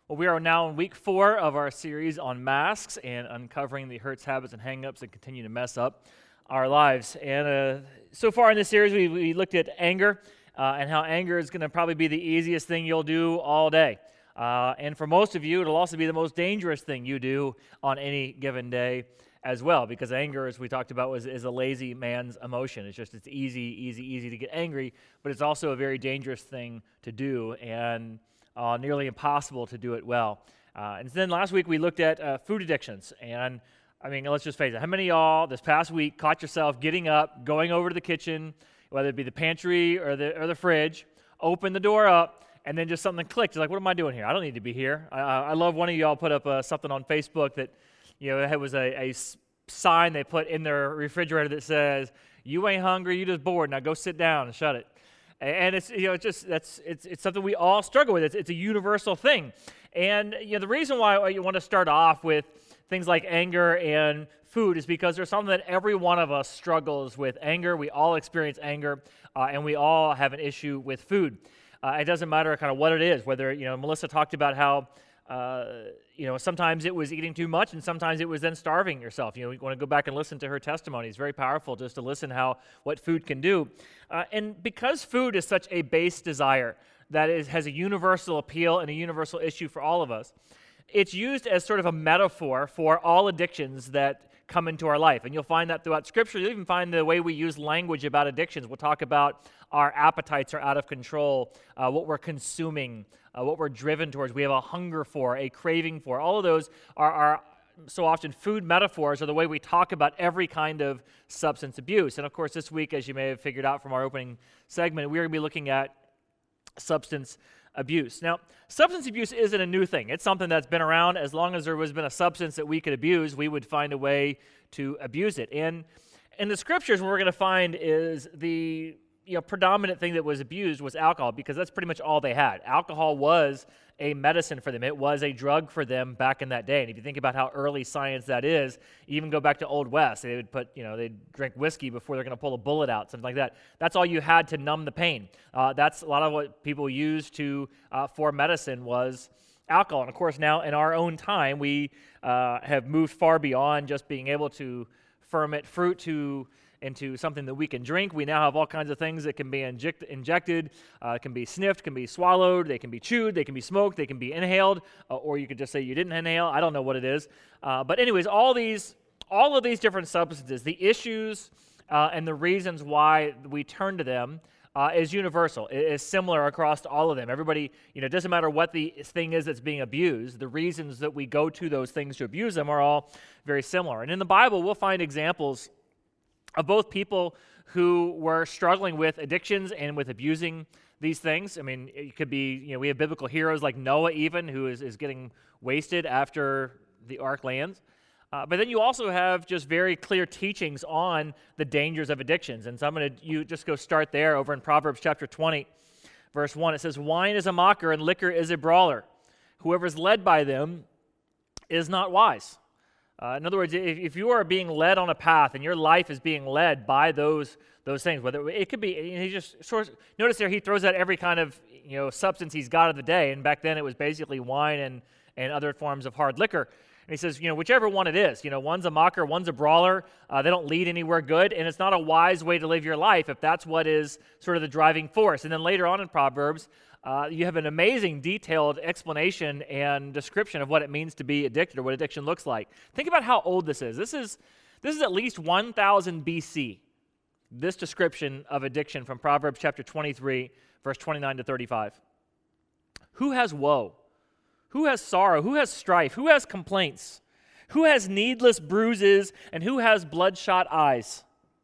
Well, we are now in week 4 of our series on masks and uncovering the hurts, habits, and hang-ups that continue to mess up our lives. And so far in this series, we looked at anger and how anger is going to probably be the easiest thing you'll do all day. And for most of you, it'll also be the most dangerous thing you do on any given day as well, because anger, as we talked about, is a lazy man's emotion. It's easy to get angry, but it's also a very dangerous thing to do, and nearly impossible to do it well. And then last week we looked at food addictions, and I mean, let's just face it, how many of y'all this past week caught yourself getting up, going over to the kitchen, whether it be the pantry or the fridge, open the door up, and then just something clicked. You're like, what am I doing here? I don't need to be here. I love one of y'all put up something on Facebook that, you know, it was a sign they put in their refrigerator that says, "You ain't hungry, you just bored. Now go sit down and shut it." And it's, you know, it's something we all struggle with. It's a universal thing. And, you know, the reason why you want to start off with things like anger and food is because there's something that every one of us struggles with. Anger, we all experience anger, and we all have an issue with food. It doesn't matter kind of what it is, whether, you know, Melissa talked about how, you know, sometimes it was eating too much and sometimes it was then starving yourself. You know, you want to go back and listen to her testimony. It's very powerful just to listen what food can do. And because food is such a base desire that has a universal appeal and a universal issue for all of us, it's used as sort of a metaphor for all addictions that come into our life. And you'll find that throughout Scripture. You'll even find the way we use language about addictions. We'll talk about our appetites are out of control, what we're consuming, what we're driven towards. We have a hunger for, a craving for. All of those are so often food metaphors are the way we talk about every kind of substance abuse. And of course, this week, as you may have figured out from our opening segment, we're going to be looking at substance abuse. Now, substance abuse isn't a new thing. It's something that's been around. As long as there has been a substance that we could abuse, we would find a way to abuse it. And in the Scriptures, what we're going to find is the predominant thing that was abused was alcohol, because that's pretty much all they had. Alcohol was a medicine for them. It was a drug for them back in that day. And if you think about how early science that is, even go back to Old West, they would they'd drink whiskey before they're going to pull a bullet out, something like that. That's all you had to numb the pain. That's a lot of what people used for medicine was alcohol. And of course, now in our own time, we have moved far beyond just being able to ferment fruit into something that we can drink. We now have all kinds of things that can be injected, can be sniffed, can be swallowed, they can be chewed, they can be smoked, they can be inhaled, or you could just say you didn't inhale. I don't know what it is. But anyways, all of these different substances, the issues and the reasons why we turn to them is universal. It is similar across all of them. Everybody, it doesn't matter what the thing is that's being abused, the reasons that we go to those things to abuse them are all very similar. And in the Bible, we'll find examples of both people who were struggling with addictions and with abusing these things. I mean, it could be, we have biblical heroes like Noah even, who is getting wasted after the ark lands. But then you also have just very clear teachings on the dangers of addictions. And so you just go start there over in Proverbs chapter 20, verse 1. It says, "Wine is a mocker and liquor is a brawler. Whoever is led by them is not wise." In other words, if you are being led on a path and your life is being led by those things, whether it could be, he just notice there he throws out every kind of substance he's got of the day, and back then it was basically wine and other forms of hard liquor. And he says, whichever one it is, one's a mocker, one's a brawler. They don't lead anywhere good, and it's not a wise way to live your life if that's what is sort of the driving force. And then later on in Proverbs, you have an amazing detailed explanation and description of what it means to be addicted or what addiction looks like. Think about how old this is. This is at least 1000 BC, this description of addiction from Proverbs chapter 23, verse 29 to 35. Who has woe? Who has sorrow? Who has strife? Who has complaints? Who has needless bruises? And who has bloodshot eyes?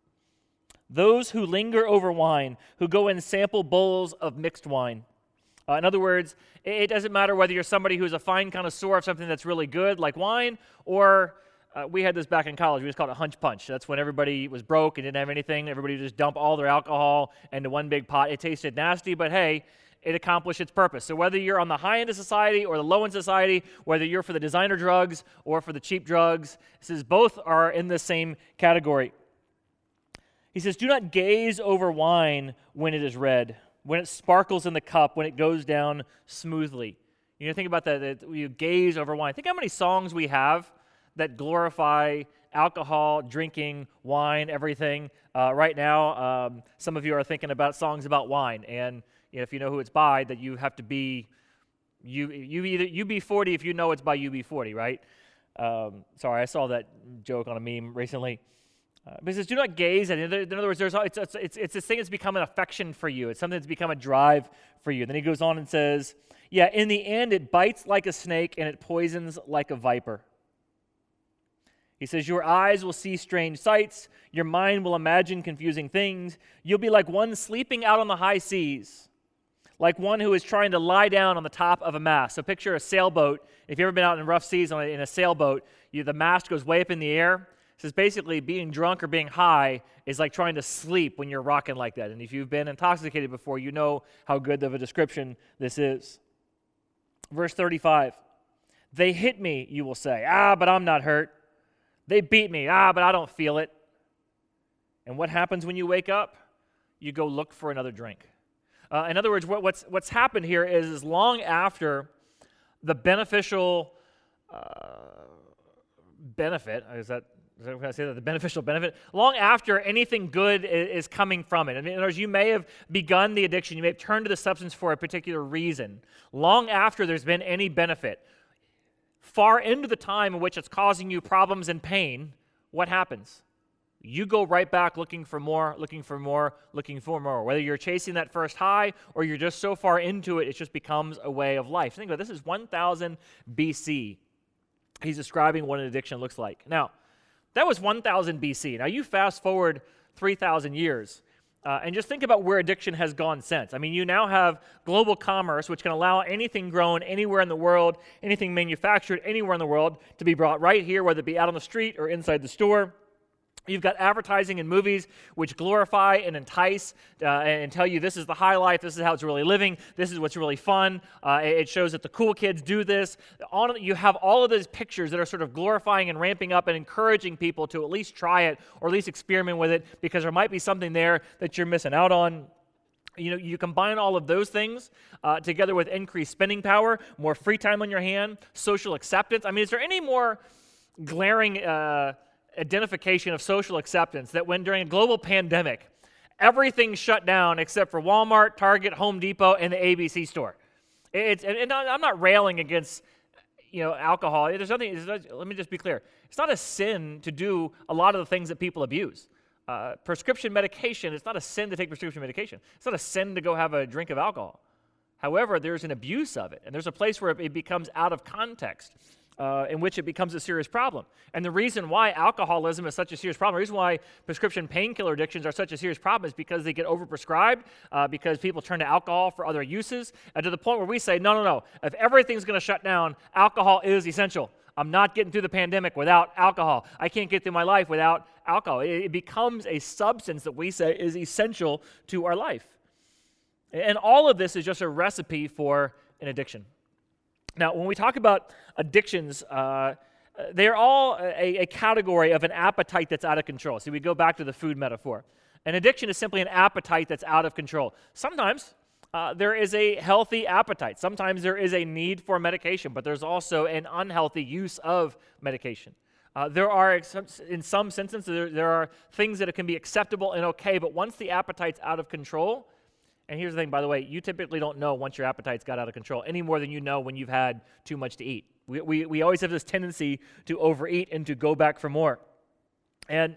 Those who linger over wine, who go and sample bowls of mixed wine. In other words, it doesn't matter whether you're somebody who's a fine connoisseur of something that's really good, like wine, or we had this back in college. We just called it hunch punch. That's when everybody was broke and didn't have anything. Everybody would just dump all their alcohol into one big pot. It tasted nasty, but hey, it accomplished its purpose. So whether you're on the high end of society or the low end of society, whether you're for the designer drugs or for the cheap drugs, it says both are in the same category. He says, "Do not gaze over wine when it is red, when it sparkles in the cup, when it goes down smoothly." You know, think about that you gaze over wine. Think how many songs we have that glorify alcohol, drinking, wine, everything. Right now, some of you are thinking about songs about wine, and you know, if you know who it's by, that you have to be UB40 if you know it's by UB40, right? Sorry, I saw that joke on a meme recently. But it says, do not gaze at it. In other words, it's this thing that's become an affection for you. It's something that's become a drive for you. Then he goes on and says, yeah, in the end, it bites like a snake and it poisons like a viper. He says, your eyes will see strange sights. Your mind will imagine confusing things. You'll be like one sleeping out on the high seas, like one who is trying to lie down on the top of a mast. So picture a sailboat. If you've ever been out in rough seas in a sailboat, the mast goes way up in the air. It says basically being drunk or being high is like trying to sleep when you're rocking like that. And if you've been intoxicated before, you know how good of a description this is. Verse 35, they hit me, you will say, but I'm not hurt. They beat me, but I don't feel it. And what happens when you wake up? You go look for another drink. In other words, what's happened here is long after the beneficial benefit, is that when I say that, the beneficial benefit, long after anything good is coming from it. I mean, in other words, you may have begun the addiction, you may have turned to the substance for a particular reason. Long after there's been any benefit, far into the time in which it's causing you problems and pain, what happens? You go right back looking for more, looking for more, looking for more. Whether you're chasing that first high or you're just so far into it, it just becomes a way of life. Think about it, this is 1000 BC. He's describing what an addiction looks like. Now, that was 1000 BC. Now, you fast forward 3,000 years, and just think about where addiction has gone since. I mean, you now have global commerce, which can allow anything grown anywhere in the world, anything manufactured anywhere in the world, to be brought right here, whether it be out on the street or inside the store. You've got advertising and movies which glorify and entice and tell you this is the high life, this is how it's really living, this is what's really fun. It shows that the cool kids do this. You have all of those pictures that are sort of glorifying and ramping up and encouraging people to at least try it or at least experiment with it because there might be something there that you're missing out on. You know, you combine all of those things together with increased spending power, more free time on your hand, social acceptance. I mean, is there any more glaring identification of social acceptance that when during a global pandemic, everything shut down except for Walmart, Target, Home Depot, and the ABC store? And I'm not railing against alcohol. Let me just be clear. It's not a sin to do a lot of the things that people abuse. Prescription medication, it's not a sin to take prescription medication. It's not a sin to go have a drink of alcohol. However, there's an abuse of it, and there's a place where it becomes out of context. In which it becomes a serious problem. And the reason why alcoholism is such a serious problem, the reason why prescription painkiller addictions are such a serious problem is because they get overprescribed, because people turn to alcohol for other uses, and to the point where we say, no, if everything's going to shut down, alcohol is essential. I'm not getting through the pandemic without alcohol. I can't get through my life without alcohol. It becomes a substance that we say is essential to our life. And all of this is just a recipe for an addiction. Now, when we talk about addictions, they're all a category of an appetite that's out of control. So we go back to the food metaphor. An addiction is simply an appetite that's out of control. Sometimes there is a healthy appetite. Sometimes there is a need for medication, but there's also an unhealthy use of medication. There are, in some senses, there are things that can be acceptable and okay, but once the appetite's out of control, and here's the thing, by the way, you typically don't know once your appetite's got out of control any more than you know when you've had too much to eat. We always have this tendency to overeat and to go back for more. And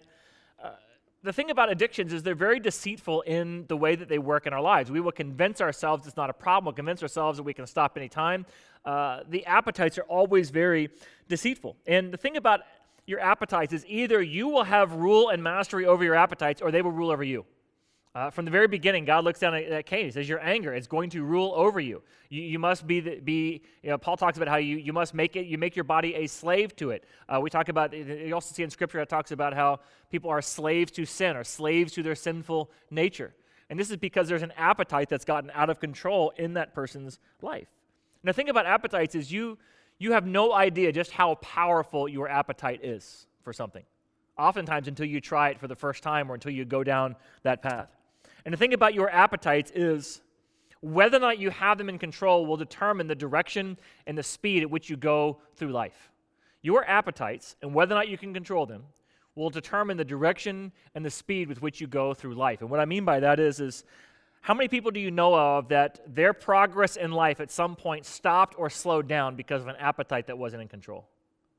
the thing about addictions is they're very deceitful in the way that they work in our lives. We will convince ourselves it's not a problem. We'll convince ourselves that we can stop any time. The appetites are always very deceitful. And the thing about your appetites is either you will have rule and mastery over your appetites or they will rule over you. From the very beginning, God looks down at Cain. He says, your anger is going to rule over you. You must be Paul talks about how you must make your body a slave to it. We talk about, you also see in Scripture, it talks about how people are slaves to sin, or slaves to their sinful nature. And this is because there's an appetite that's gotten out of control in that person's life. Now, the thing about appetites is you have no idea just how powerful your appetite is for something. Oftentimes until you try it for the first time or until you go down that path. And the thing about your appetites is Whether or not you have them in control will determine the direction and the speed at which you go through life. Your appetites and whether or not you can control them will determine the direction and the speed with which you go through life. And what I mean by that is how many people do you know of that their progress in life at some point stopped or slowed down because of an appetite that wasn't in control?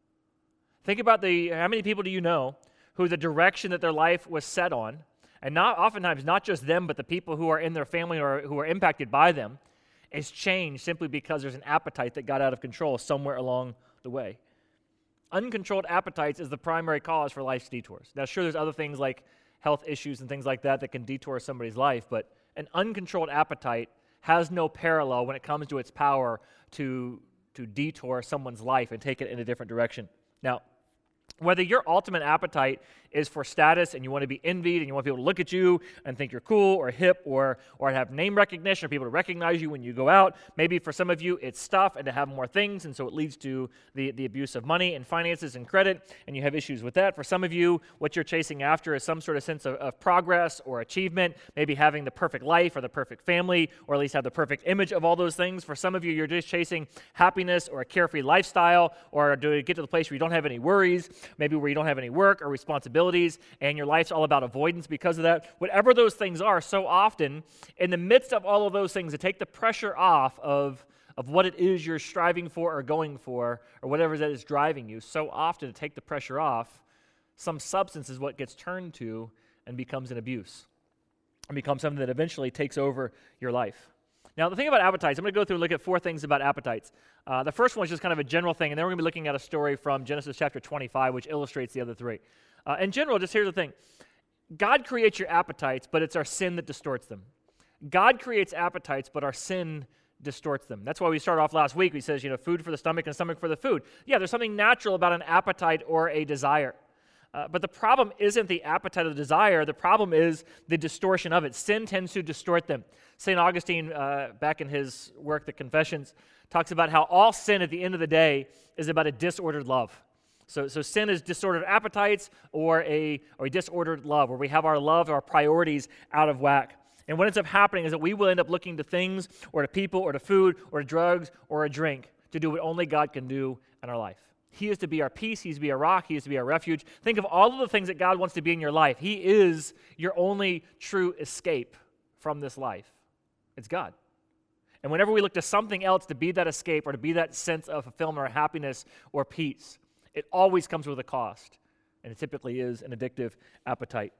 Think about how many people do you know who the direction that their life was set on, and oftentimes not just them, but the people who are in their family or who are impacted by them, is changed simply because there's an appetite that got out of control somewhere along the way. Uncontrolled appetites is the primary cause for life's detours. Now, sure, there's other things like health issues and things like that can detour somebody's life, but an uncontrolled appetite has no parallel when it comes to its power to detour someone's life and take it in a different direction. Now, whether your ultimate appetite is for status and you want to be envied and you want people to look at you and think you're cool or hip or have name recognition or people to recognize you when you go out. Maybe for some of you it's stuff and to have more things, and so it leads to the abuse of money and finances and credit, and you have issues with that. For some of you, what you're chasing after is some sort of sense of progress or achievement, maybe having the perfect life or the perfect family or at least have the perfect image of all those things. For some of you, you're just chasing happiness or a carefree lifestyle or to get to the place where you don't have any worries, maybe where you don't have any work or responsibilities, and your life's all about avoidance because of that. Whatever those things are, so often, in the midst of all of those things, to take the pressure off of what it is you're striving for or going for, or whatever that is driving you, so often to take the pressure off, some substance is what gets turned to and becomes an abuse, and becomes something that eventually takes over your life. Now, the thing about appetites, I'm going to go through and look at 4 things about appetites. The first one is just kind of a general thing, and then we're going to be looking at a story from Genesis chapter 25, which illustrates the other 3. In general, just here's the thing. God creates your appetites, but it's our sin that distorts them. God creates appetites, but our sin distorts them. That's why we started off last week. We says, food for the stomach and stomach for the food. Yeah, there's something natural about an appetite or a desire. But the problem isn't the appetite or the desire. The problem is the distortion of it. Sin tends to distort them. St. Augustine, back in his work, The Confessions, talks about how all sin at the end of the day is about a disordered love. So sin is disordered appetites or a disordered love, where we have our love, our priorities out of whack. And what ends up happening is that we will end up looking to things or to people or to food or to drugs or a drink to do what only God can do in our life. He is to be our peace. He is to be our rock. He is to be our refuge. Think of all of the things that God wants to be in your life. He is your only true escape from this life. It's God. And whenever we look to something else to be that escape or to be that sense of fulfillment or happiness or peace, it always comes with a cost, and it typically is an addictive appetite.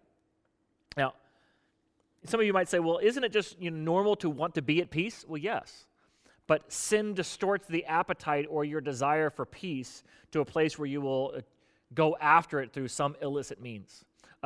Now, some of you might say, well, isn't it just normal to want to be at peace? Well, yes. But sin distorts the appetite or your desire for peace to a place where you will go after it through some illicit means.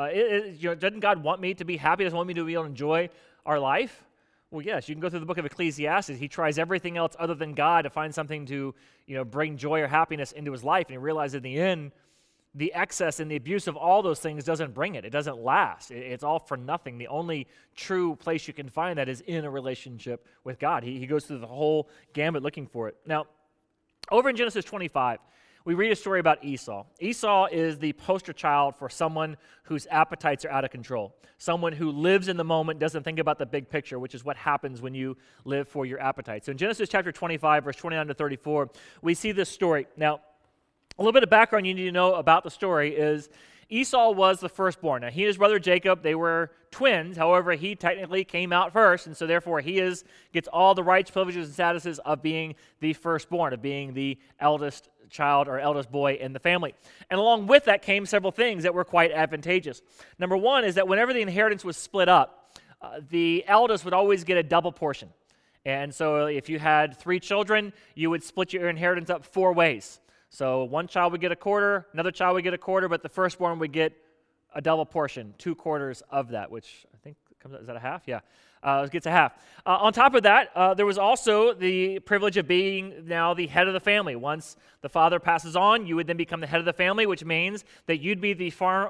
Doesn't God want me to be happy? Doesn't want me to be able to enjoy our life? Well, yes, you can go through the book of Ecclesiastes. He tries everything else other than God to find something to, bring joy or happiness into his life, and he realizes in the end, the excess and the abuse of all those things doesn't bring it. It doesn't last. It's all for nothing. The only true place you can find that is in a relationship with God. He goes through the whole gambit looking for it. Now, over in Genesis 25, we read a story about Esau. Esau is the poster child for someone whose appetites are out of control. Someone who lives in the moment, doesn't think about the big picture, which is what happens when you live for your appetite. So in Genesis chapter 25, verse 29 to 34, we see this story. Now, a little bit of background you need to know about the story is Esau was the firstborn. Now, he and his brother Jacob, they were twins. However, he technically came out first, and so therefore he gets all the rights, privileges, and statuses of being the firstborn, of being the eldest child or eldest boy in the family. And along with that came several things that were quite advantageous. Number one is that whenever the inheritance was split up, the eldest would always get a double portion. And so if you had 3 children, you would split your inheritance up 4 ways. So one child would get a quarter, another child would get a quarter, but the firstborn would get a double portion, 2 quarters of that, which I think comes out, is that a half? Yeah, it gets a half. On top of that, there was also the privilege of being now the head of the family. Once the father passes on, you would then become the head of the family, which means that you'd be the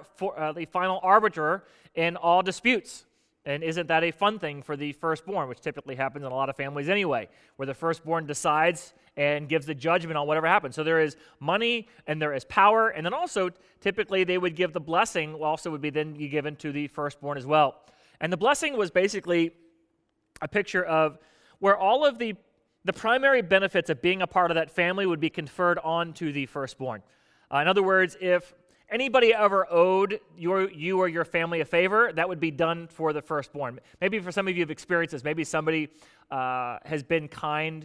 final arbiter in all disputes. And isn't that a fun thing for the firstborn, which typically happens in a lot of families anyway, where the firstborn decides and gives the judgment on whatever happens. So there is money and there is power, and then also typically they would give the blessing, also would be then given to the firstborn as well. And the blessing was basically a picture of where all of the primary benefits of being a part of that family would be conferred onto the firstborn. In other words, if anybody ever owed you or your family a favor, that would be done for the firstborn. Maybe for some of you have experienced this. Maybe somebody has been kind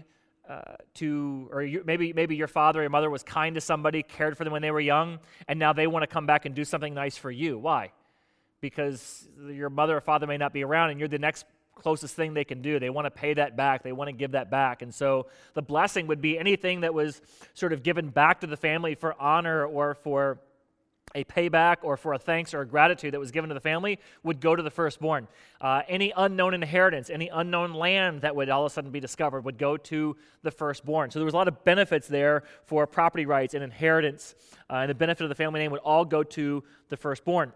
maybe your father or your mother was kind to somebody, cared for them when they were young, and now they want to come back and do something nice for you. Why? Because your mother or father may not be around, and you're the next closest thing they can do. They want to pay that back. They want to give that back. And so the blessing would be anything that was sort of given back to the family for honor or for a payback or for a thanks or a gratitude that was given to the family would go to the firstborn. Any unknown inheritance, any unknown land that would all of a sudden be discovered would go to the firstborn. So there was a lot of benefits there for property rights and inheritance, and the benefit of the family name would all go to the firstborn.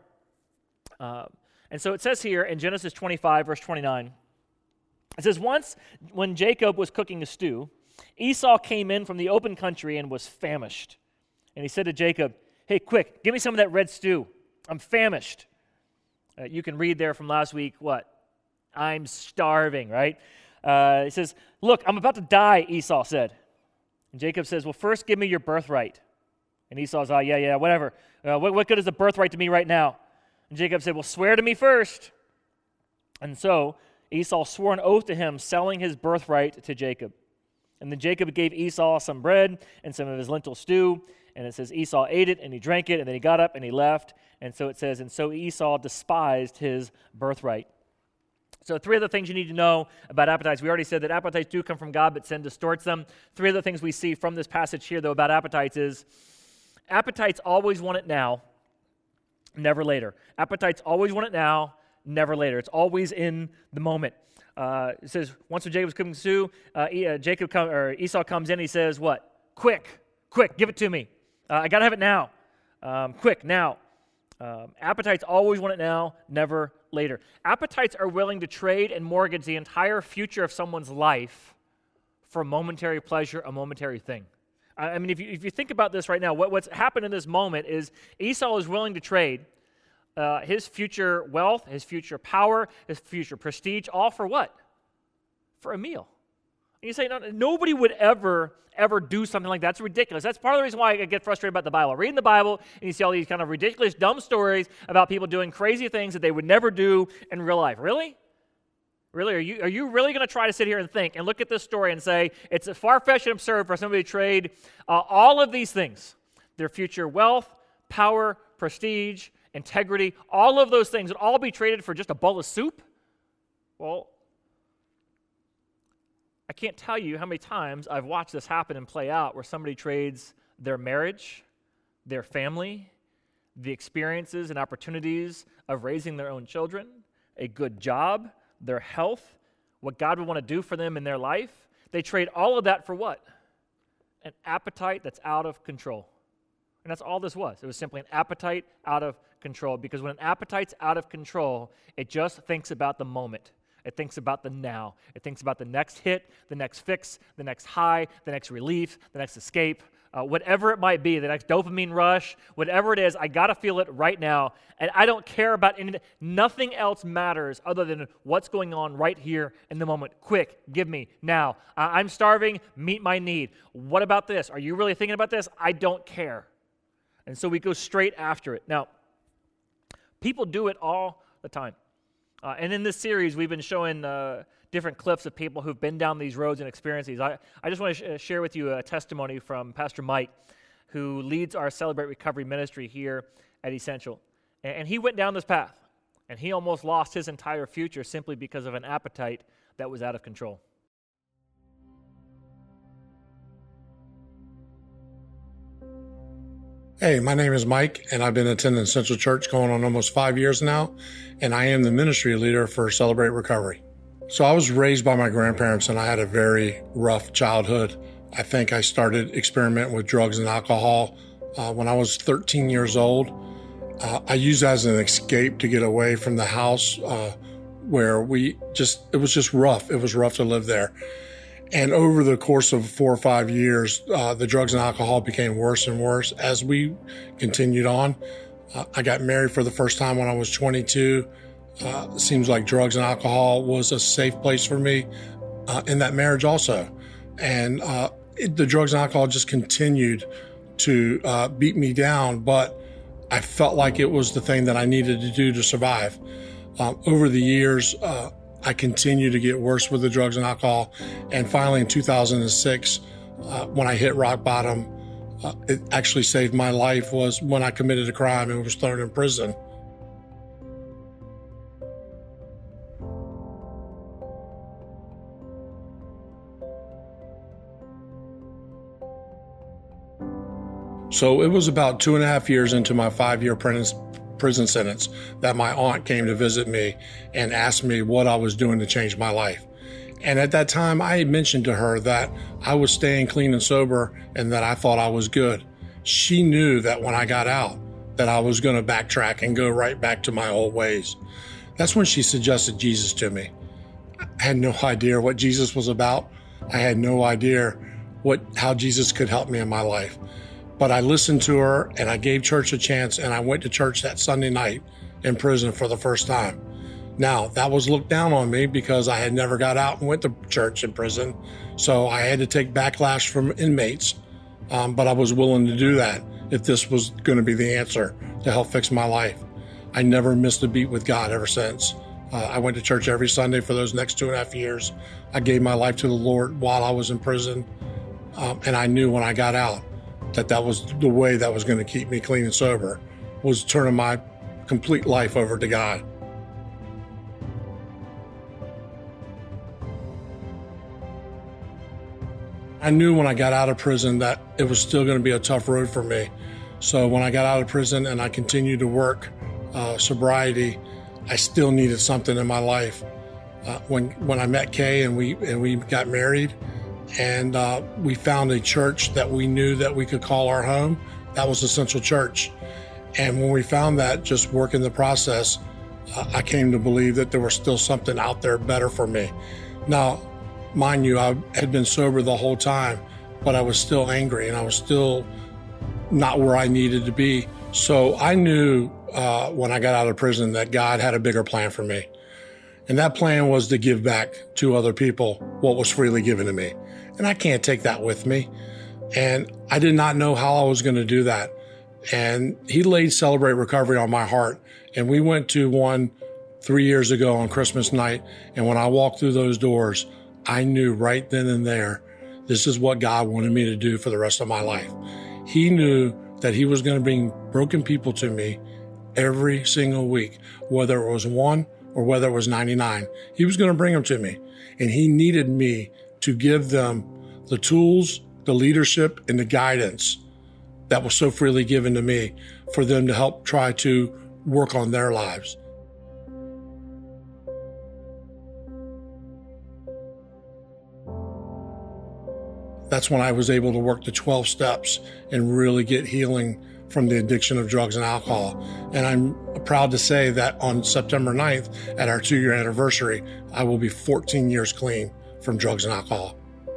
And so it says here in Genesis 25, verse 29, it says, "Once when Jacob was cooking a stew, Esau came in from the open country and was famished. And he said to Jacob, 'Hey, quick, give me some of that red stew. I'm famished.'" You can read there from last week, what? "I'm starving," right? It says, "Look, I'm about to die," Esau said. And Jacob says, "Well, first give me your birthright." And Esau's, yeah, whatever. What good is a birthright to me right now?" And Jacob said, "Well, swear to me first." And so Esau swore an oath to him, selling his birthright to Jacob. And then Jacob gave Esau some bread and some of his lentil stew. And it says Esau ate it and he drank it, and then he got up and he left. And so it says, and so Esau despised his birthright. So 3 other things you need to know about appetites. We already said that appetites do come from God, but sin distorts them. 3 other things we see from this passage here, though, about appetites is appetites always want it now, never later. Appetites always want it now, never later. It's always in the moment. It says, once when Jacob was cooking stew, Esau comes in, he says, what? Quick, give it to me. I got to have it now. Quick, now. Appetites always want it now, never later. Appetites are willing to trade and mortgage the entire future of someone's life for a momentary pleasure, a momentary thing. I mean, if you think about this right now, what's happened in this moment is Esau is willing to trade his future wealth, his future power, his future prestige, all for what? For a meal. And you say, no, nobody would ever do something like that. That's ridiculous. That's part of the reason why I get frustrated about the Bible. Reading the Bible, and you see all these kind of ridiculous, dumb stories about people doing crazy things that they would never do in real life. Really? Really? Are you really going to try to sit here and think and look at this story and say it's far-fetched and absurd for somebody to trade all of these things, their future wealth, power, prestige, integrity, all of those things would all be traded for just a bowl of soup? Well, I can't tell you how many times I've watched this happen and play out where somebody trades their marriage, their family, the experiences and opportunities of raising their own children, a good job, their health, what God would want to do for them in their life. They trade all of that for what? An appetite that's out of control. And that's all this was. It was simply an appetite out of control, because when an appetite's out of control, it just thinks about the moment. It thinks about the now. It thinks about the next hit, the next fix, the next high, the next relief, the next escape, whatever it might be, the next dopamine rush, whatever it is, I got to feel it right now. And I don't care about anything. Nothing else matters other than what's going on right here in the moment. Quick, give me now. I'm starving, meet my need. What about this? Are you really thinking about this? I don't care. And so we go straight after it. Now, people do it all the time. And in this series, we've been showing different clips of people who've been down these roads and experienced these. I just want to share with you a testimony from Pastor Mike, who leads our Celebrate Recovery ministry here at Essential. And he went down this path, and he almost lost his entire future simply because of an appetite that was out of control. Hey, my name is Mike, and I've been attending Central Church going on almost 5 years now, and I am the ministry leader for Celebrate Recovery. So I was raised by my grandparents, and I had a very rough childhood. I think I started experimenting with drugs and alcohol when I was 13 years old. I used it as an escape to get away from the house where it was just rough. It was rough to live there. And over the course of 4 or 5 years, the drugs and alcohol became worse and worse as we continued on. I got married for the first time when I was 22. It seems like drugs and alcohol was a safe place for me in that marriage also. And the drugs and alcohol just continued to beat me down, but I felt like it was the thing that I needed to do to survive. Over the years, I continued to get worse with the drugs and alcohol. And finally in 2006, when I hit rock bottom, it actually saved my life was when I committed a crime and was thrown in prison. So it was about 2.5 years into my 5-year prison sentence that my aunt came to visit me and asked me what I was doing to change my life. And at that time, I had mentioned to her that I was staying clean and sober and that I thought I was good. She knew that when I got out, that I was going to backtrack and go right back to my old ways. That's when she suggested Jesus to me. I had no idea what Jesus was about. I had no idea how Jesus could help me in my life. But I listened to her and I gave church a chance, and I went to church that Sunday night in prison for the first time. Now, that was looked down on me because I had never got out and went to church in prison. So I had to take backlash from inmates, but I was willing to do that if this was going to be the answer to help fix my life. I never missed a beat with God ever since. I went to church every Sunday for those next 2.5 years. I gave my life to the Lord while I was in prison, and I knew when I got out that was the way that was going to keep me clean and sober, was turning my complete life over to God. I knew when I got out of prison that it was still going to be a tough road for me. So when I got out of prison and I continued to work sobriety, I still needed something in my life. When I met Kay and we got married, and we found a church that we knew that we could call our home. That was Essential Church. And when we found that, just working the process, I came to believe that there was still something out there better for me. Now, mind you, I had been sober the whole time, but I was still angry and I was still not where I needed to be. So I knew when I got out of prison that God had a bigger plan for me. And that plan was to give back to other people what was freely given to me. And I can't take that with me. And I did not know how I was going to do that. And he laid Celebrate Recovery on my heart. And we went to one 3 years ago on Christmas night. And when I walked through those doors, I knew right then and there, this is what God wanted me to do for the rest of my life. He knew that he was going to bring broken people to me every single week, whether it was one or whether it was 99. He was going to bring them to me. And he needed me to give them the tools, the leadership, and the guidance that was so freely given to me for them to help try to work on their lives. That's when I was able to work the 12 steps and really get healing from the addiction of drugs and alcohol. And I'm proud to say that on September 9th, at our 2-year anniversary, I will be 14 years clean from drugs and alcohol.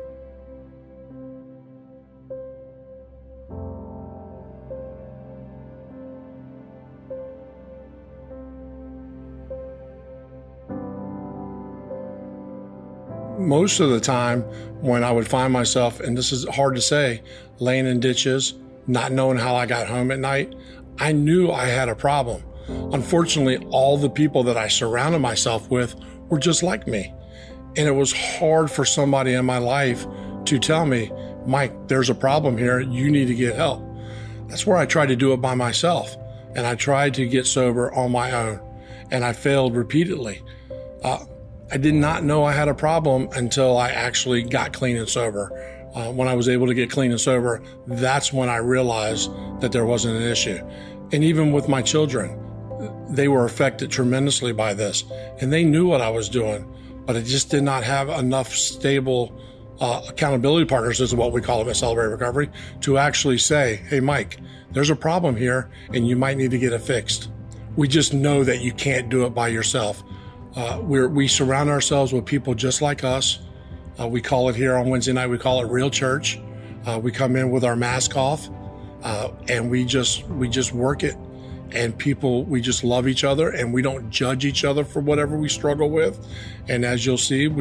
Most of the time when I would find myself, and this is hard to say, laying in ditches, not knowing how I got home at night, I knew I had a problem. Unfortunately, all the people that I surrounded myself with were just like me. And it was hard for somebody in my life to tell me, Mike, there's a problem here. You need to get help. That's where I tried to do it by myself. And I tried to get sober on my own. And I failed repeatedly. I did not know I had a problem until I actually got clean and sober. When I was able to get clean and sober, that's when I realized that there wasn't an issue. And even with my children, they were affected tremendously by this. And they knew what I was doing, but I just did not have enough stable accountability partners, is what we call them at Celebrate Recovery, to actually say, hey, Mike, there's a problem here and you might need to get it fixed. We just know that you can't do it by yourself. We surround ourselves with people just like us. We call it here on Wednesday night, we call it Real Church. We come in with our mask off, and we just work it. And we just love each other, and we don't judge each other for whatever we struggle with. And as you'll see,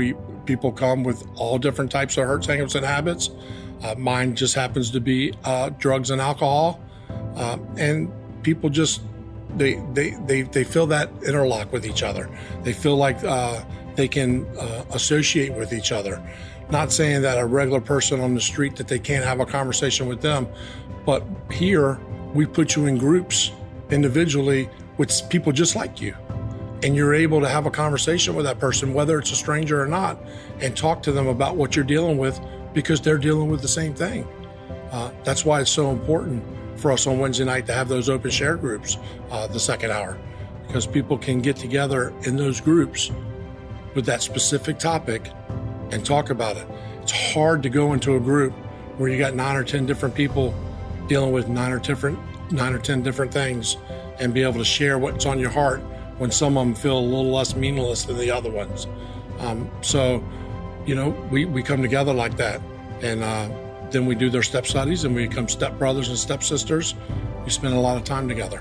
People come with all different types of hurts, hangups, and habits. Mine just happens to be drugs and alcohol. And people just, they feel that interlock with each other. They feel like they can associate with each other. Not saying that a regular person on the street that they can't have a conversation with them, but here we put you in groups individually with people just like you. And you're able to have a conversation with that person, whether it's a stranger or not, and talk to them about what you're dealing with because they're dealing with the same thing. That's why it's so important for us on Wednesday night to have those open share groups the second hour, because people can get together in those groups with that specific topic and talk about it. It's hard to go into a group where you got 9 or 10 different people dealing with 9 or 10 different things and be able to share what's on your heart when some of them feel a little less meaningless than the other ones. So, we come together like that, and then we do their step studies, and we become step brothers and step sisters. We spend a lot of time together.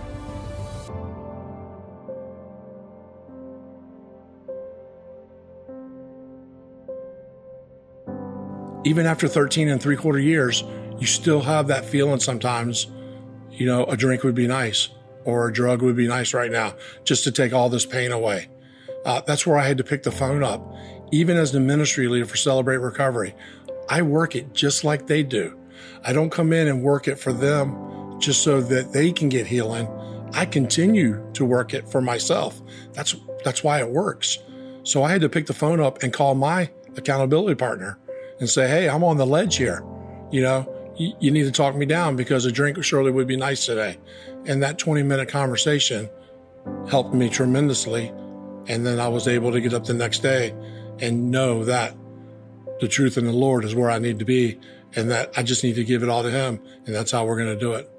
Even after 13 3/4 years, you still have that feeling sometimes, a drink would be nice or a drug would be nice right now just to take all this pain away. That's where I had to pick the phone up. Even as the ministry leader for Celebrate Recovery, I work it just like they do. I don't come in and work it for them just so that they can get healing. I continue to work it for myself. That's why it works. So I had to pick the phone up and call my accountability partner and say, hey, I'm on the ledge here. You need to talk me down because a drink surely would be nice today. And that 20-minute conversation helped me tremendously. And then I was able to get up the next day and know that the truth in the Lord is where I need to be and that I just need to give it all to Him. And that's how we're going to do it.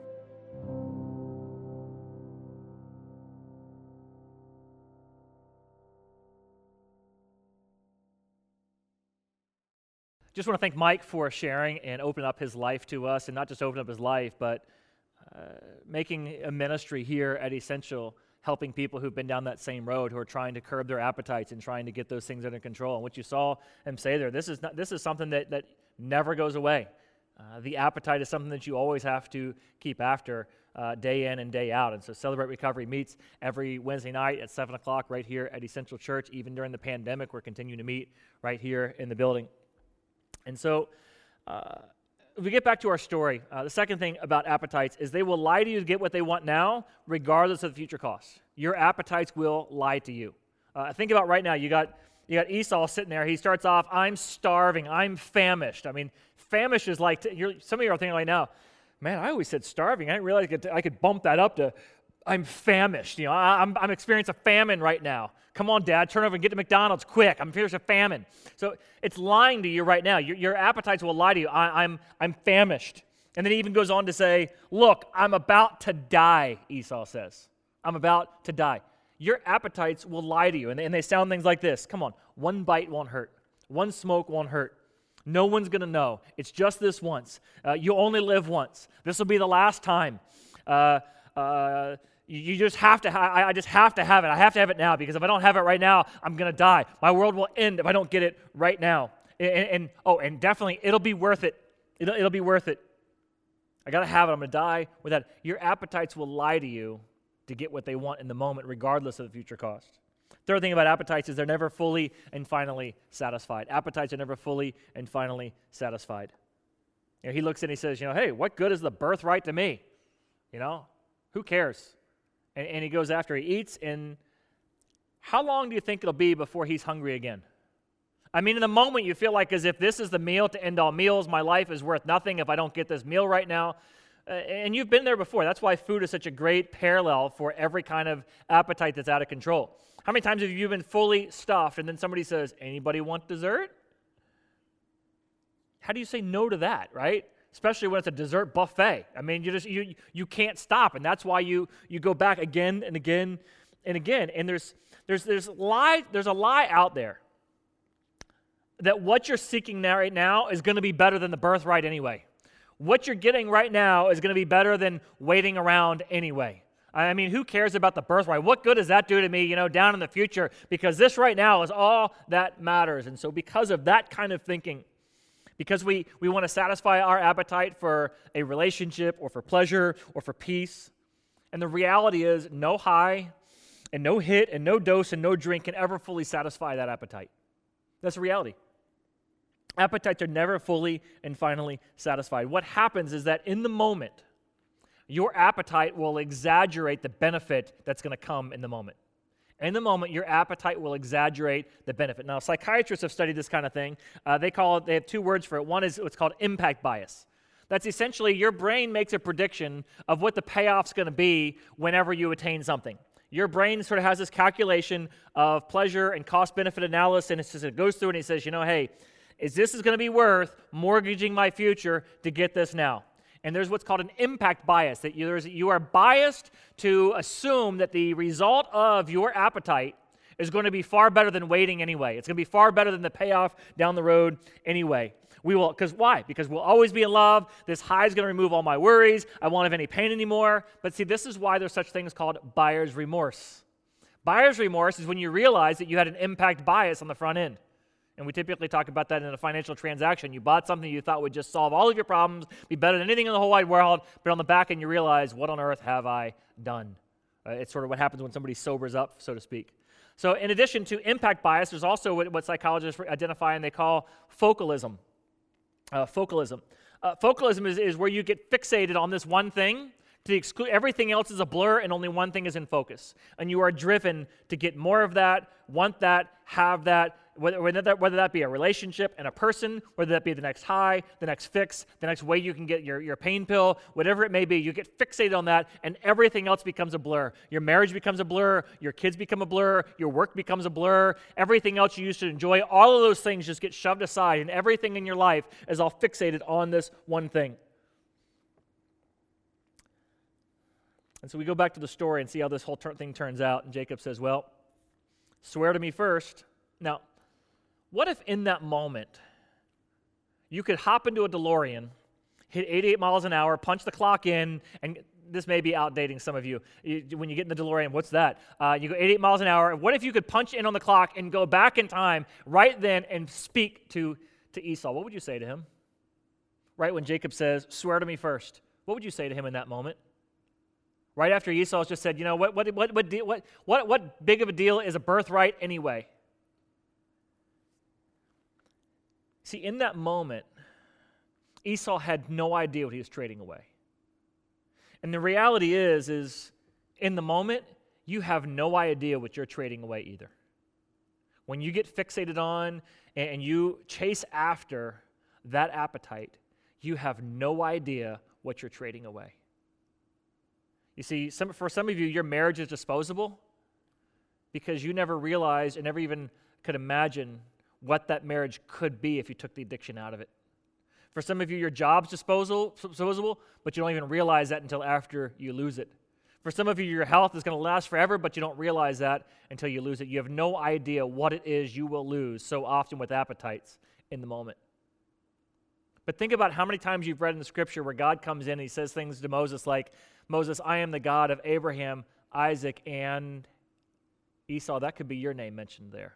Just want to thank Mike for sharing and opening up his life to us, and not just open up his life, but making a ministry here at Essential, helping people who've been down that same road, who are trying to curb their appetites and trying to get those things under control. And what you saw him say there, this is something that never goes away. The appetite is something that you always have to keep after day in and day out. And so Celebrate Recovery meets every Wednesday night at 7 o'clock right here at Essential Church. Even during the pandemic, we're continuing to meet right here in the building. And so if we get back to our story, the second thing about appetites is they will lie to you to get what they want now, regardless of the future costs. Your appetites will lie to you. Think about right now, you got Esau sitting there. He starts off, I'm starving, I'm famished. I mean, famished is like, some of you are thinking right now, man, I always said starving. I didn't realize I could bump that up to I'm famished. I'm experiencing a famine right now. Come on, Dad, turn over and get to McDonald's quick. I'm experiencing a famine. So it's lying to you right now. Your appetites will lie to you. I'm famished. And then he even goes on to say, look, I'm about to die, Esau says. I'm about to die. Your appetites will lie to you. And they sound things like this. Come on, one bite won't hurt. One smoke won't hurt. No one's going to know. It's just this once. You only live once. This will be the last time. You just have to. I just have to have it. I have to have it now because if I don't have it right now, I'm gonna die. My world will end if I don't get it right now. And definitely, it'll be worth it. It'll be worth it. I gotta have it. I'm gonna die with that. Your appetites will lie to you to get what they want in the moment, regardless of the future cost. Third thing about appetites is they're never fully and finally satisfied. Appetites are never fully and finally satisfied. He looks and he says, hey, what good is the birthright to me? Who cares? And he goes after, he eats, and how long do you think it'll be before he's hungry again? I mean, in the moment, you feel like as if this is the meal to end all meals. My life is worth nothing if I don't get this meal right now. And you've been there before. That's why food is such a great parallel for every kind of appetite that's out of control. How many times have you been fully stuffed, and then somebody says, anybody want dessert? How do you say no to that, right? Especially when it's a dessert buffet. I mean, you can't stop, and that's why you go back again and again and again. And there's a lie out there that what you're seeking now right now is going to be better than the birthright anyway. What you're getting right now is going to be better than waiting around anyway. I mean, who cares about the birthright? What good does that do to me, down in the future? Because this right now is all that matters. And so because of that kind of thinking, because we want to satisfy our appetite for a relationship or for pleasure or for peace, and the reality is no high and no hit and no dose and no drink can ever fully satisfy that appetite. That's the reality. Appetites are never fully and finally satisfied. What happens is that in the moment, your appetite will exaggerate the benefit that's going to come in the moment. In the moment, your appetite will exaggerate the benefit. Now, psychiatrists have studied this kind of thing. They have two words for it. One is what's called impact bias. That's essentially your brain makes a prediction of what the payoff's going to be whenever you attain something. Your brain sort of has this calculation of pleasure and cost-benefit analysis, and it goes through and it says, hey, is this going to be worth mortgaging my future to get this now? And there's what's called an impact bias, that you are biased to assume that the result of your appetite is going to be far better than waiting anyway. It's going to be far better than the payoff down the road anyway. Why? Because we'll always be in love. This high is going to remove all my worries. I won't have any pain anymore. But see, this is why there's such things called buyer's remorse. Buyer's remorse is when you realize that you had an impact bias on the front end. And we typically talk about that in a financial transaction. You bought something you thought would just solve all of your problems, be better than anything in the whole wide world, but on the back end you realize, what on earth have I done? It's sort of what happens when somebody sobers up, so to speak. So in addition to impact bias, there's also what psychologists identify and they call focalism. Focalism is where you get fixated on this one thing to exclude everything else is a blur and only one thing is in focus. And you are driven to get more of that, want that, have that, whether that be a relationship and a person, whether that be the next high, the next fix, the next way you can get your pain pill, whatever it may be, you get fixated on that and everything else becomes a blur. Your marriage becomes a blur, your kids become a blur, your work becomes a blur, everything else you used to enjoy, all of those things just get shoved aside and everything in your life is all fixated on this one thing. And so we go back to the story and see how this whole thing turns out. And Jacob says, well, swear to me first. Now, what if in that moment you could hop into a DeLorean, hit 88 miles an hour, punch the clock in, and this may be outdating some of you. When you get in the DeLorean, what's that? You go 88 miles an hour. What if you could punch in on the clock and go back in time right then and speak to Esau? What would you say to him? Right when Jacob says, swear to me first. What would you say to him in that moment? Right after Esau's just said, what big of a deal is a birthright anyway? See, in that moment, Esau had no idea what he was trading away. And the reality is in the moment, you have no idea what you're trading away either. When you get fixated on and you chase after that appetite, you have no idea what you're trading away. You see, for some of you, your marriage is disposable because you never realized and never even could imagine what that marriage could be if you took the addiction out of it. For some of you, your job's disposable, but you don't even realize that until after you lose it. For some of you, your health is going to last forever, but you don't realize that until you lose it. You have no idea what it is you will lose so often with appetites in the moment. But think about how many times you've read in the scripture where God comes in and he says things to Moses like, Moses, I am the God of Abraham, Isaac, and Esau. That could be your name mentioned there.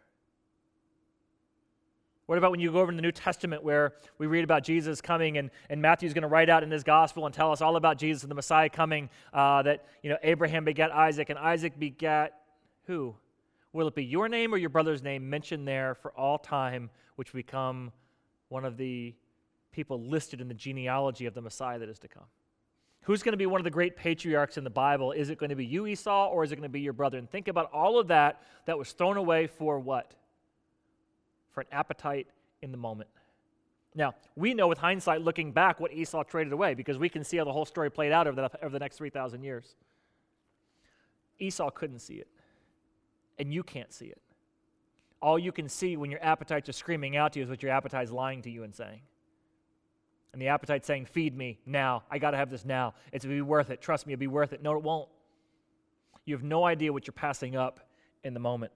What about when you go over in the New Testament where we read about Jesus coming and Matthew's going to write out in his gospel and tell us all about Jesus and the Messiah coming, that Abraham begat Isaac and Isaac begat who? Will it be your name or your brother's name mentioned there for all time, which become one of the people listed in the genealogy of the Messiah that is to come? Who's going to be one of the great patriarchs in the Bible? Is it going to be you, Esau, or is it going to be your brother? And think about all of that was thrown away for what? For an appetite in the moment. Now, we know with hindsight, looking back, what Esau traded away because we can see how the whole story played out over the next 3,000 years. Esau couldn't see it, and you can't see it. All you can see when your appetite's just screaming out to you is what your appetite's lying to you and saying. And the appetite's saying, feed me now. I got to have this now. It's going to be worth it. Trust me, it'll be worth it. No, it won't. You have no idea what you're passing up in the moment.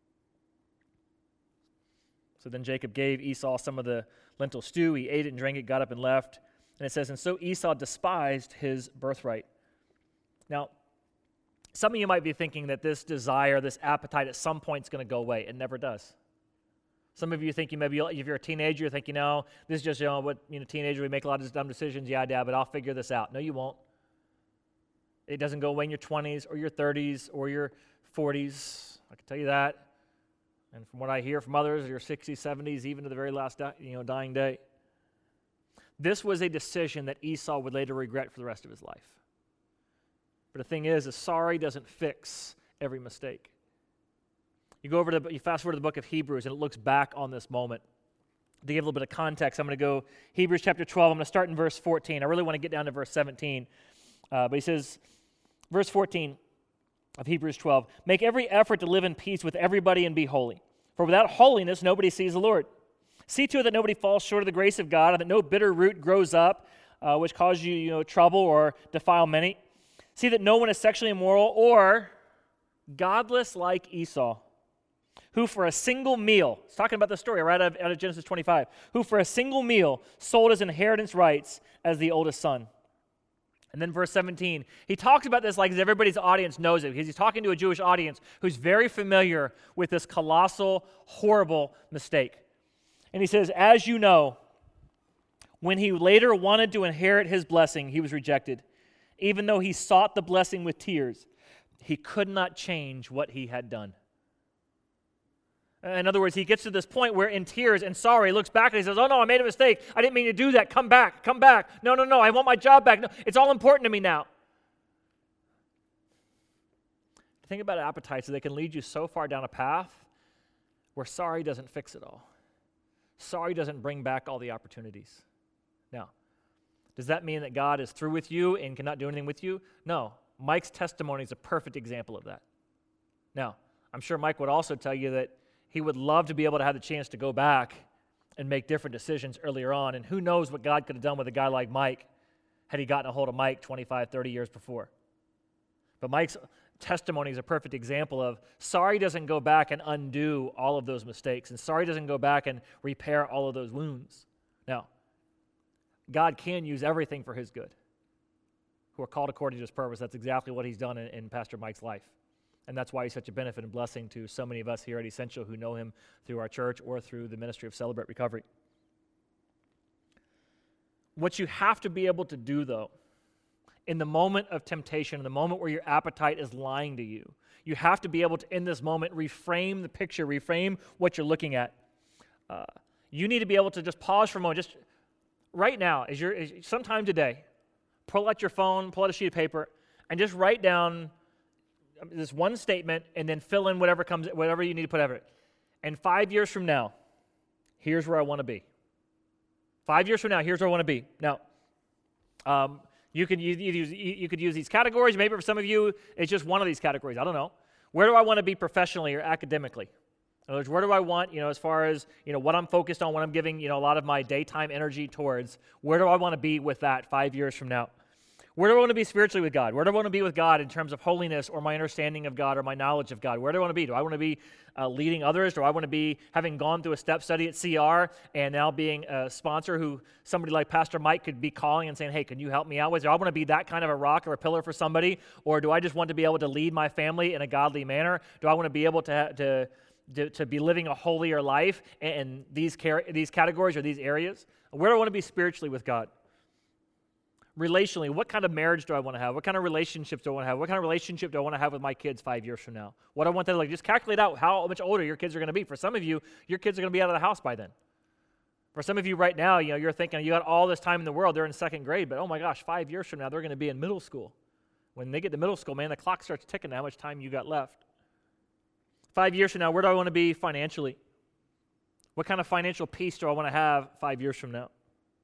So then Jacob gave Esau some of the lentil stew. He ate it and drank it, got up and left. And it says, and so Esau despised his birthright. Now, Some of you might be thinking that this desire, this appetite at some point is going to go away. It never does. Some of you think if you're a teenager, you think, this is just, teenager, we make a lot of dumb decisions, yeah, Dad, but I'll figure this out. No, you won't. It doesn't go away in your 20s or your 30s or your 40s. I can tell you that. And from what I hear from others, your 60s, 70s, even to the very last dying day. This was a decision that Esau would later regret for the rest of his life. But the thing is, a sorry doesn't fix every mistake. You fast forward to the book of Hebrews, and it looks back on this moment. To give a little bit of context, I'm going to go Hebrews chapter 12. I'm going to start in verse 14. I really want to get down to verse 17. But he says, verse 14 of Hebrews 12, make every effort to live in peace with everybody and be holy. For without holiness, nobody sees the Lord. See to it that nobody falls short of the grace of God, and that no bitter root grows up, which causes you, trouble or defile many. See that no one is sexually immoral or godless like Esau, who for a single meal, it's talking about the story right out of Genesis 25, who for a single meal sold his inheritance rights as the oldest son. And then verse 17, he talks about this like everybody's audience knows it, because he's talking to a Jewish audience who's very familiar with this colossal, horrible mistake. And he says, as you know, when he later wanted to inherit his blessing, he was rejected. Even though he sought the blessing with tears, he could not change what he had done. In other words, he gets to this point where in tears and sorry, he looks back and he says, oh no, I made a mistake. I didn't mean to do that. Come back. No, I want my job back. No, it's all important to me now. The thing about appetites is they can lead you so far down a path where sorry doesn't fix it all. Sorry doesn't bring back all the opportunities. Now, does that mean that God is through with you and cannot do anything with you? No. Mike's testimony is a perfect example of that. Now, I'm sure Mike would also tell you that he would love to be able to have the chance to go back and make different decisions earlier on. And who knows what God could have done with a guy like Mike had he gotten a hold of Mike 25, 30 years before. But Mike's testimony is a perfect example of sorry doesn't go back and undo all of those mistakes. And sorry doesn't go back and repair all of those wounds. Now, God can use everything for his good. Who are called according to his purpose. That's exactly what he's done in Pastor Mike's life. And that's why he's such a benefit and blessing to so many of us here at Essential who know him through our church or through the ministry of Celebrate Recovery. What you have to be able to do, though, in the moment of temptation, in the moment where your appetite is lying to you, you have to be able to, in this moment, reframe the picture, reframe what you're looking at. You need to be able to just pause for a moment, just right now, sometime today, pull out your phone, pull out a sheet of paper, and just write down this one statement and then fill in whatever you need to put over it. And 5 years from now, here's where I want to be. 5 years from now, here's where I want to be. Now, you could use these categories. Maybe for some of you, it's just one of these categories. I don't know. Where do I want to be professionally or academically? In other words, where do I want, as far as, what I'm focused on, what I'm giving, a lot of my daytime energy towards, where do I want to be with that 5 years from now? Where do I want to be spiritually with God? Where do I want to be with God in terms of holiness or my understanding of God or my knowledge of God? Where do I want to be? Do I want to be leading others? Do I want to be having gone through a step study at CR and now being a sponsor who somebody like Pastor Mike could be calling and saying, hey, can you help me out with? Do I want to be that kind of a rock or a pillar for somebody? Or do I just want to be able to lead my family in a godly manner? Do I want to be able to be living a holier life in these categories or these areas? Where do I want to be spiritually with God? Relationally, what kind of marriage do I want to have? What kind of relationships do I want to have? What kind of relationship do I want to have with my kids 5 years from now? What I want to just calculate out how much older your kids are going to be. For some of you, your kids are going to be out of the house by then. For some of you right now, you're thinking you got all this time in the world. They're in second grade, but oh my gosh, 5 years from now, they're going to be in middle school. When they get to middle school, man, the clock starts ticking how much time you got left. 5 years from now, where do I want to be financially? What kind of financial peace do I want to have 5 years from now?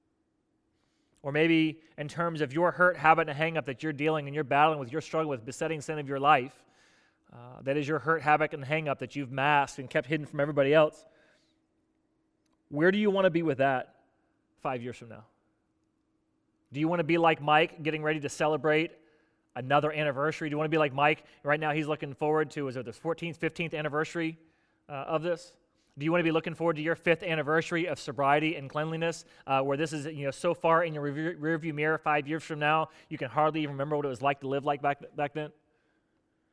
Or maybe in terms of your hurt, habit, and hang-up that you're dealing and you're battling with, you're struggling with, besetting sin of your life, that is your hurt, habit, and hang-up that you've masked and kept hidden from everybody else. Where do you want to be with that 5 years from now? Do you want to be like Mike, getting ready to celebrate another anniversary? Do you want to be like Mike? Right now he's looking forward to, is it the 14th, 15th anniversary of this? Do you want to be looking forward to your 5th anniversary of sobriety and cleanliness, where this is so far in your rearview mirror 5 years from now, you can hardly even remember what it was like to live like back then?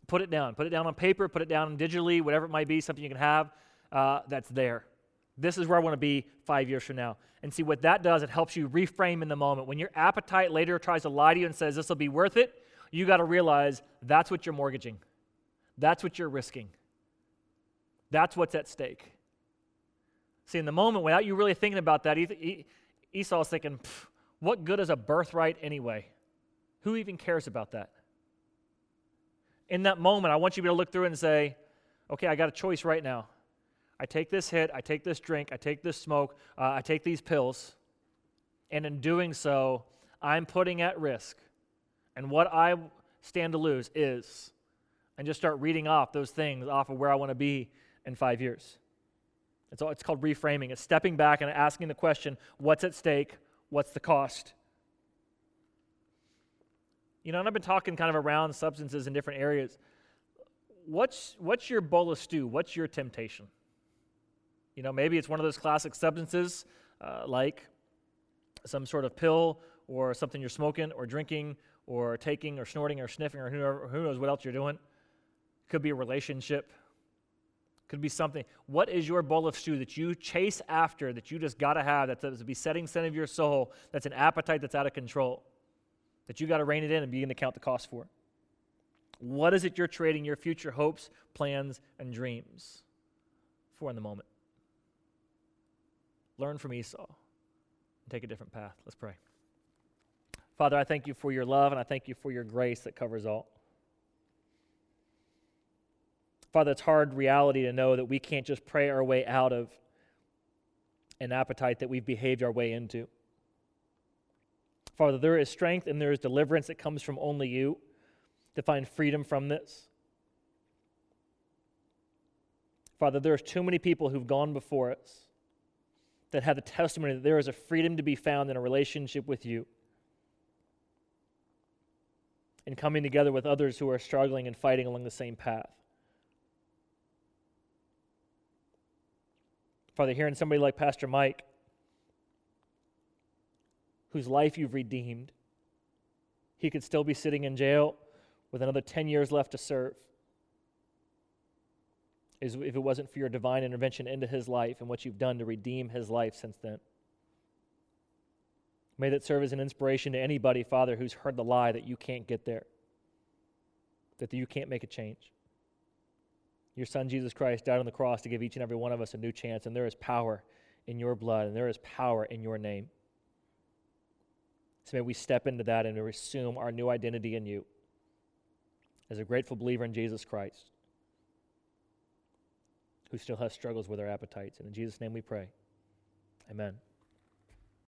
Put it down. Put it down on paper, put it down digitally, whatever it might be, something you can have that's there. This is where I want to be 5 years from now. And see what that does, it helps you reframe in the moment. When your appetite later tries to lie to you and says this will be worth it, you got to realize that's what you're mortgaging. That's what you're risking. That's what's at stake. See, in the moment, without you really thinking about that, Esau's thinking, what good is a birthright anyway? Who even cares about that? In that moment, I want you to be able to look through and say, okay, I got a choice right now. I take this hit, I take this drink, I take this smoke, I take these pills, and in doing so, I'm putting at risk. And what I stand to lose is, and just start reading off those things off of where I want to be in 5 years. It's called reframing. It's stepping back and asking the question, what's at stake? What's the cost? And I've been talking kind of around substances in different areas. What's your bowl of stew? What's your temptation? Maybe it's one of those classic substances like some sort of pill or something you're smoking or drinking or taking or snorting or sniffing or who knows what else you're doing. Could be a relationship. Could be something. What is your bowl of stew that you chase after, that you just got to have, that's a besetting sin of your soul, that's an appetite that's out of control, that you got to rein it in and begin to count the cost for? What is it you're trading your future hopes, plans, and dreams for in the moment? Learn from Esau and take a different path. Let's pray. Father, I thank you for your love, and I thank you for your grace that covers all. Father, it's hard reality to know that we can't just pray our way out of an appetite that we've behaved our way into. Father, there is strength and there is deliverance that comes from only you to find freedom from this. Father, there's too many people who've gone before us that have the testimony that there is a freedom to be found in a relationship with you and coming together with others who are struggling and fighting along the same path. Father, hearing somebody like Pastor Mike, whose life you've redeemed, he could still be sitting in jail with another 10 years left to serve, if it wasn't for your divine intervention into his life and what you've done to redeem his life since then. May that serve as an inspiration to anybody, Father, who's heard the lie that you can't get there, that you can't make a change. Your Son, Jesus Christ, died on the cross to give each and every one of us a new chance, and there is power in your blood, and there is power in your name. So may we step into that and assume our new identity in you as a grateful believer in Jesus Christ who still has struggles with our appetites. And in Jesus' name we pray. Amen.